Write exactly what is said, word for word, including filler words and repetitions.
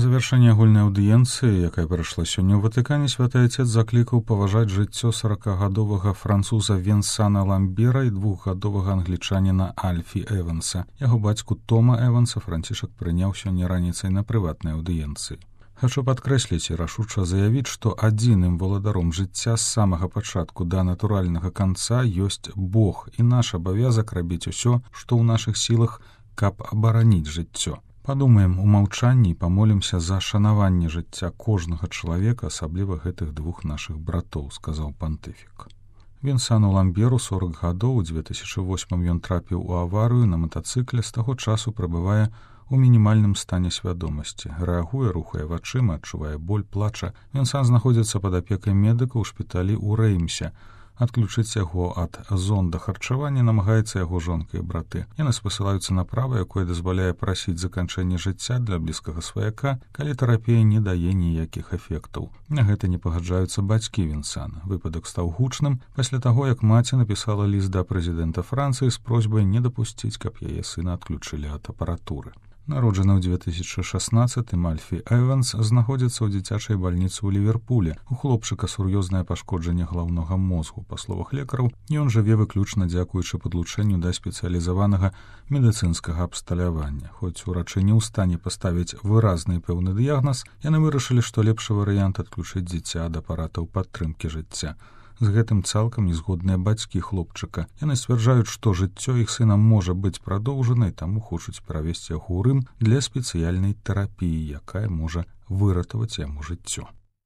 На завяршэнне агульнай аўдыенцыі, якая прайшла сёння ў Ватыкане, святы Отец заклікаў паважаць жыццё саракагадовага француза Венсана Ламбера і двухгадовага англічаніна Альфі Эванса. Яго бацьку Тома Эванса Францішак прыняў сёння раніцай на прыватнай аўдыенцыі. Хачу падкрэсліць і рашуча заявіць, што адзіным валадаром жыцця з самага пачатку да натуральнага канца ёсць Бог, і наш абавязак рабіць усё, што ў нашых сілах, каб абараніць жыццё. Падумаем у маўчанні і памолімся за шанаванне жыцця кожнага чалавека, асабліва гэтых двух нашых братоў, сказаў пантыфік. Венсану Ламберу сорак гадоў, у дзве тысячы восьмым ён трапіў у аварыю на матацыкле, з таго часу прабывае у мінімальным стане свядомасці. Рэагуе, рухае вачыма, адчувае боль, плача. Венсан знаходзіцца пад апекай медыка ў шпіталі ў Рэймсе. Адключыць яго ад зонда харчавання намагаецца яго жонка і браты. Яны спасылаюцца на права, якое дазваляе прасіць заканчэнне жыцця для блізкага сваяка, калі тэрапія не дае ніякіх эфектаў. На гэта не пагаджаюцца бацькі Венсана. Выпадак стаў гучным пасля таго, як маці напісала ліст да прэзідэнта Францыі з просьбай не дапусціць, каб яе сына адключылі ад апаратуры. Народжаны ў дзве тысячы шаснаццатым Альфі Эванс знаходзіцца ў дзіцячай бальніцы ў Ліверпулі. У хлопчыка сур'ёзнае пашкоджанне галаўнога мозгу. Па словах лекараў, ён жыве выключна дзякуючы падлучэнню да спецыялізаванага медыцынскага абсталявання. Хоць урачы не ў стане паставіць выразны і пэўны дыягназ, яны вырашылі, што лепшы варыянт адключыць дзіця ад апаратаў падтрымкі жыцця. З гэтым цалкам незгодныя бацькі хлопчыка. Яны сцвярджаюць, што жыццё іх сына можа быць прадоўжанай, таму хочуць перавесці яго ў Рым для спецыяльнай тэрапіі, якая можа выратаваць яму жыццё.